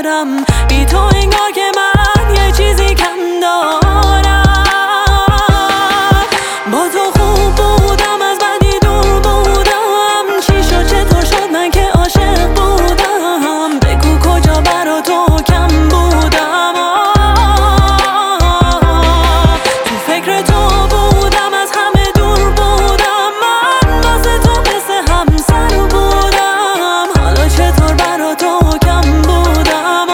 دارم. بی تو انگار که من یه چیزی کم دارم. با تو خوب بودم از بدی دور بودم. چی شد چطور شد من که عاشق بودم؟ بگو کجا برا تو کم بودم. تو فکر تو بودم از همه دور بودم. من واسه تو مثل همسر بودم. حالا چطور برا تو کم بودم؟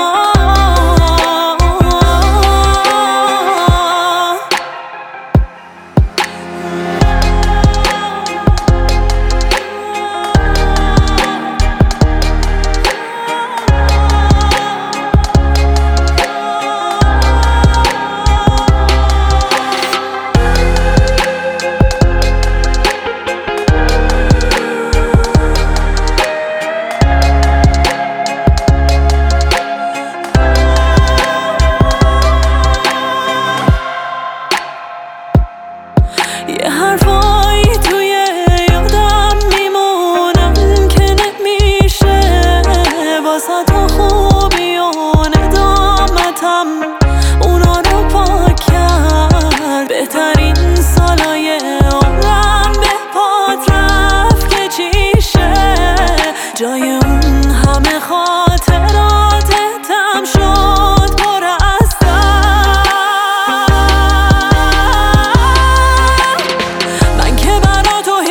یه حرفایی توی یادم میمونم که نمیشه واسه تو خوبی و ندامتم اونا رو پاک کرد. بهترین سالای عمرم به پات رفت که چیشه. جای اون همه خاطراتم شد پر از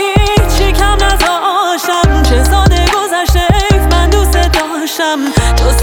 تو